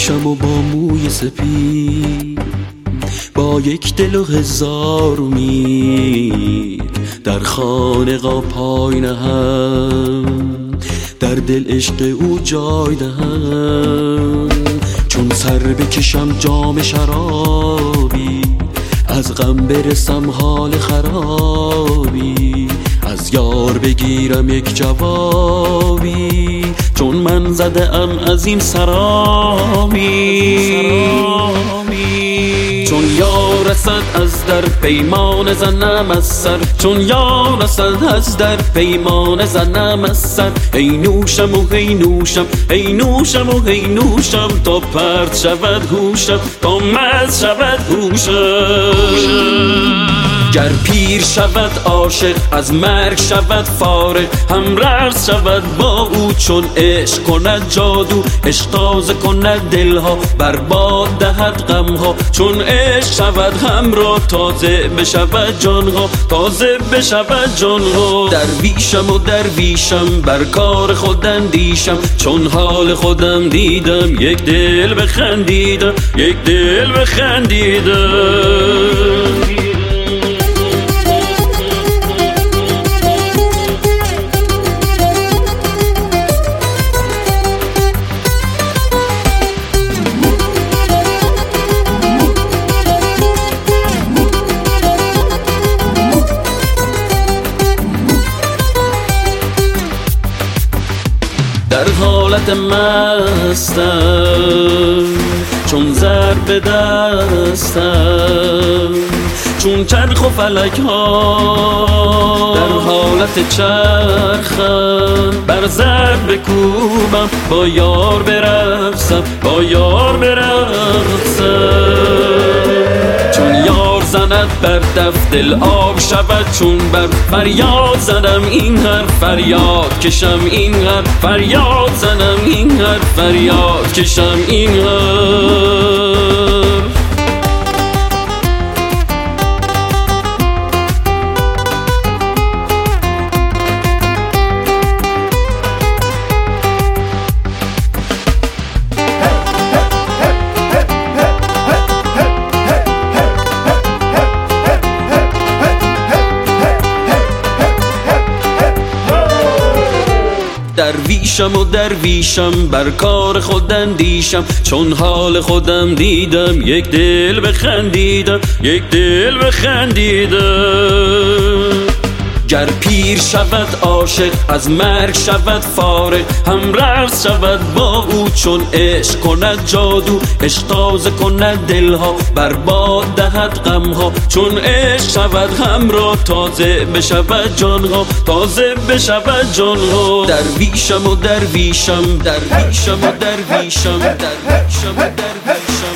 درویشم و با موی سپید، با یک دل و هزار امید در خانقاه پای نهم، در دل عشق او جای دهم. چون سر بکشم جام شرابی، از غم برسم حال خرابی، از یار بگیرم یک جوابی، چون من زده ام از این سرامی. چون یار رسد از در پیمان زنم از سر، چون یار رسد از در پیمان زنم از سر. ای نوشم و هی نوشم، ای نوشم و هی نوشم، تا پرت شود هوشم، تا مست شود هوشم. گر پیر شود عاشق از مرگ شود فارغ، هم رقص شود با او چون عشق کند جادو. عشق تازه کند دلها، برباد دهد غمها، چون عشق شود همراه تازه بشود جانها، تازه بشود جانها. درویشم و درویشم بر کار خود اندیشم، چون حال خودم دیدم یک دل بخندیدم، یک دل بخندیدم. در حالت مستم چون زر به دستم، چون چرخ و فلک ها در حالت چرخم، بر زر بکوبم با یار برقصم، با یار برقصم. چون یار زند بر دف دل آب شود چون بر، فریاد زنم این حرف فریاد کشم این حرف، فریاد زنم این حرف فریاد کشم این حرف. درویشم و درویشم بر کار خود اندیشم، چون حال خودم دیدم یک دل بخندیدم، یک دل بخندیدم. گر پیر شود عاشق از مرگ شود فارغ، هم رقص شود با او چون عشق کند جادو. عشق تازه کند دلها، برباد دهد غمها، چون عشق شود همراه تازه بشود جانها، تازه بشود جانها. درویشم و درویشم، درویشم و درویشم، درویشم و درویشم.